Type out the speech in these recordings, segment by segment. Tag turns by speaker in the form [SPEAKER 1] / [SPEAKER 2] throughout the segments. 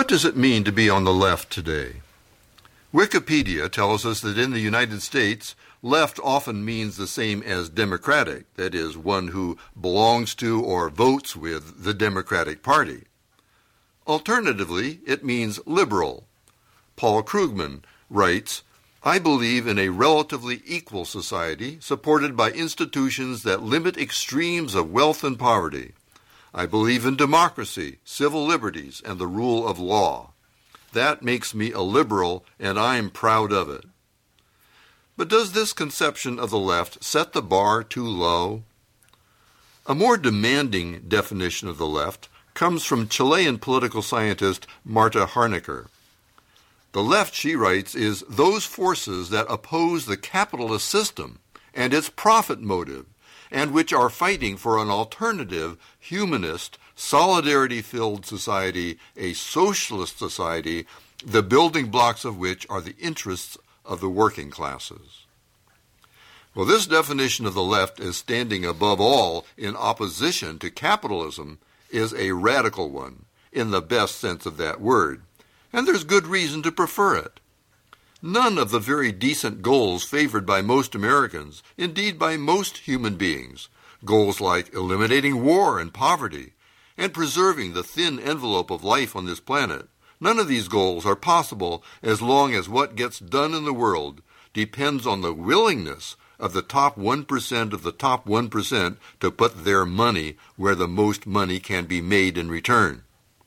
[SPEAKER 1] What does it mean to be on the left today? Wikipedia tells us that in the United States, left often means the same as democratic, that is, one who belongs to or votes with the Democratic Party. Alternatively, it means liberal. Paul Krugman writes, I believe in a relatively equal society supported by institutions that limit extremes of wealth and poverty. I believe in democracy, civil liberties, and the rule of law. That makes me a liberal, and I'm proud of it. But does this conception of the left set the bar too low? A more demanding definition of the left comes from Chilean political scientist Marta Harnacker. The left, she writes, is those forces that oppose the capitalist system and its profit motive, and which are fighting for an alternative, humanist, solidarity-filled society, a socialist society, the building blocks of which are the interests of the working classes. Well, this definition of the left as standing above all in opposition to capitalism is a radical one, in the best sense of that word, and there's good reason to prefer it. None of the very decent goals favored by most Americans, indeed by most human beings, goals like eliminating war and poverty, and preserving the thin envelope of life on this planet, none of these goals are possible as long as what gets done in the world depends on the willingness of the top 1% of the top 1% to put their money where the most money can be made in return.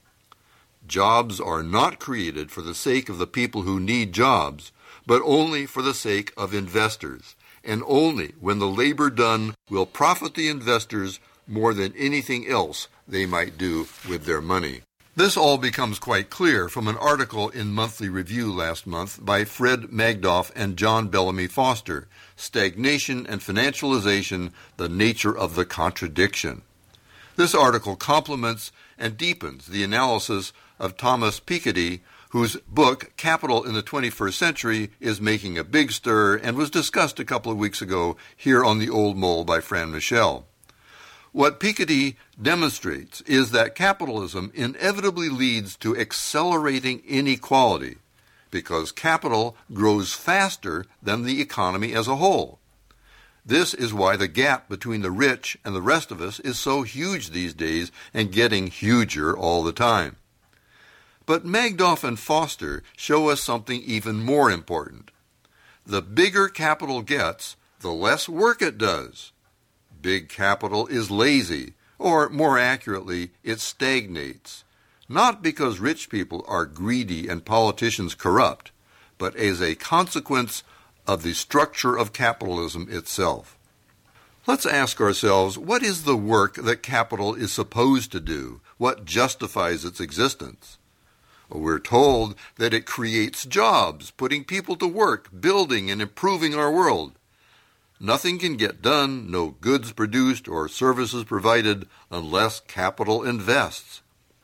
[SPEAKER 1] Jobs are not created for the sake of the people who need jobs, but only for the sake of investors, and only when the labor done will profit the investors more than anything else they might do with their money. This all becomes quite clear from an article in Monthly Review last month by Fred Magdoff and John Bellamy Foster, Stagnation and Financialization, the Nature of the Contradiction. This article complements and deepens the analysis of Thomas Piketty, whose book, Capital in the 21st Century, is making a big stir and was discussed a couple of weeks ago here on The Old Mole by Fran Michel. What Piketty demonstrates is that capitalism inevitably leads to accelerating inequality because capital grows faster than the economy as a whole. This is why the gap between the rich and the rest of us is so huge these days and getting huger all the time. But Magdoff and Foster show us something even more important. The bigger capital gets, the less work it does. Big capital is lazy, or more accurately, it stagnates, not because rich people are greedy and politicians corrupt, but as a consequence of the structure of capitalism itself. Let's ask ourselves, what is the work that capital is supposed to do? What justifies its existence? We're told that it creates jobs, putting people to work, building and improving our world. Nothing can get done, no goods produced or services provided, unless capital invests.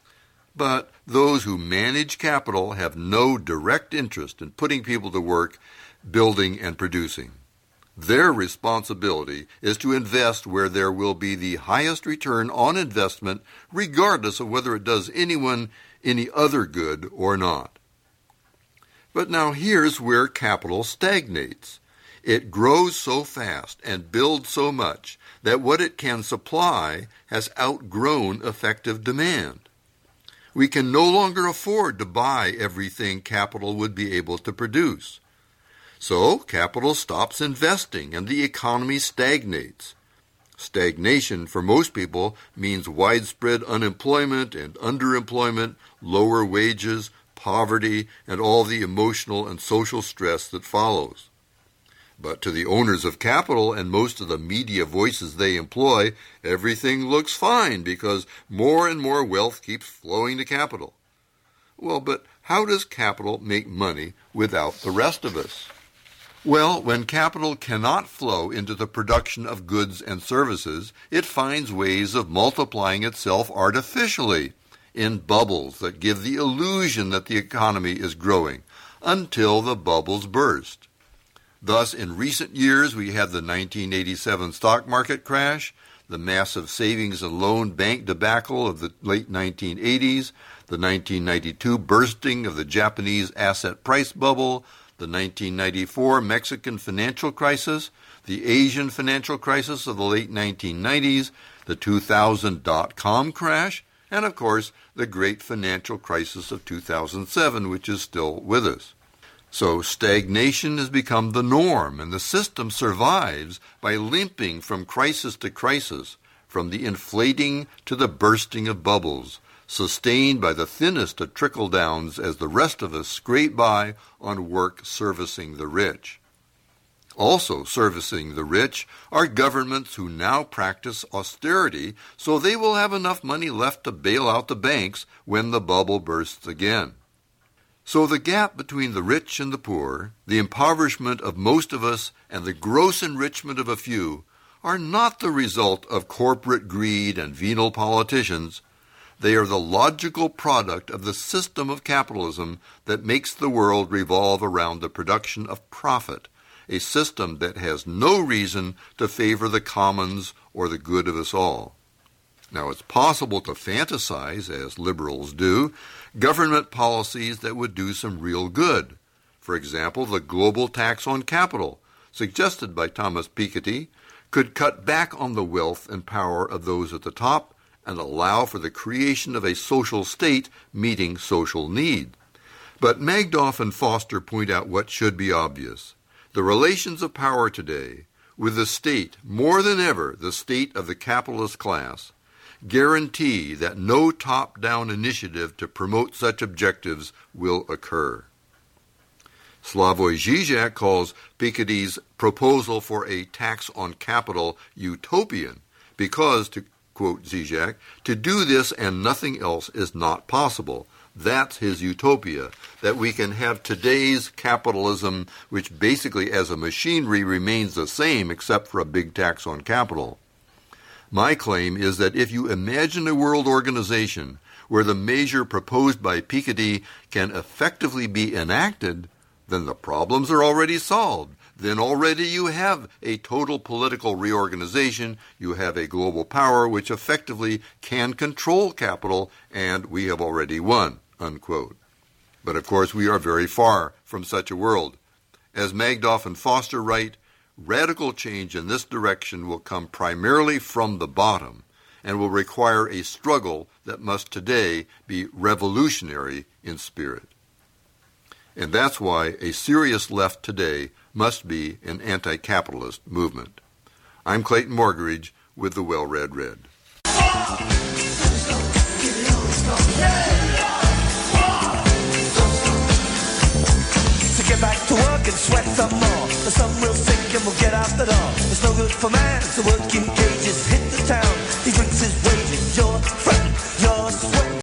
[SPEAKER 1] But those who manage capital have no direct interest in putting people to work, building and producing. Their responsibility is to invest where there will be the highest return on investment, regardless of whether it does anyone any other good or not. But now here's where capital stagnates. It grows so fast and builds so much that what it can supply has outgrown effective demand. We can no longer afford to buy everything capital would be able to produce. So capital stops investing and the economy stagnates. Stagnation for most people means widespread unemployment and underemployment, lower wages, poverty, and all the emotional and social stress that follows. But to the owners of capital and most of the media voices they employ, everything looks fine because more and more wealth keeps flowing to capital. Well, but how does capital make money without the rest of us? Well, when capital cannot flow into the production of goods and services, it finds ways of multiplying itself artificially in bubbles that give the illusion that the economy is growing until the bubbles burst. Thus, in recent years, we had the 1987 stock market crash, the massive savings and loan bank debacle of the late 1980s, the 1992 bursting of the Japanese asset price bubble, the 1994 Mexican financial crisis, the Asian financial crisis of the late 1990s, the 2000 dot-com crash, and of course the great financial crisis of 2007, which is still with us. So stagnation has become the norm, and the system survives by limping from crisis to crisis, from the inflating to the bursting of bubbles, sustained by the thinnest of trickle-downs as the rest of us scrape by on work servicing the rich. Also servicing the rich are governments who now practice austerity so they will have enough money left to bail out the banks when the bubble bursts again. So the gap between the rich and the poor, the impoverishment of most of us and the gross enrichment of a few, are not the result of corporate greed and venal politicians. They are the logical product of the system of capitalism that makes the world revolve around the production of profit, a system that has no reason to favor the commons or the good of us all. Now, it's possible to fantasize, as liberals do, government policies that would do some real good. For example, the global tax on capital, suggested by Thomas Piketty, could cut back on the wealth and power of those at the top and allow for the creation of a social state meeting social need. But Magdoff and Foster point out what should be obvious. The relations of power today, with the state, more than ever the state of the capitalist class, guarantee that no top-down initiative to promote such objectives will occur. Slavoj Žižek calls Piketty's proposal for a tax on capital utopian because, to quote Žižek, to do this and nothing else is not possible. That's his utopia, that we can have today's capitalism, which basically as a machinery remains the same except for a big tax on capital. My claim is that if you imagine a world organization where the measure proposed by Piketty can effectively be enacted, then the problems are already solved. Then already you have a total political reorganization, you have a global power which effectively can control capital, and we have already won, unquote. But of course we are very far from such a world. As Magdoff and Foster write, radical change in this direction will come primarily from the bottom and will require a struggle that must today be revolutionary in spirit. And that's why a serious left today must be an anti-capitalist movement. I'm Clayton Morgridge with the Well-Read Red.
[SPEAKER 2] To get back to work and sweat some more. The sun will sink and we'll get out the door. It's no good for man to work in cages. Hit the town, he brings his wages. Your friend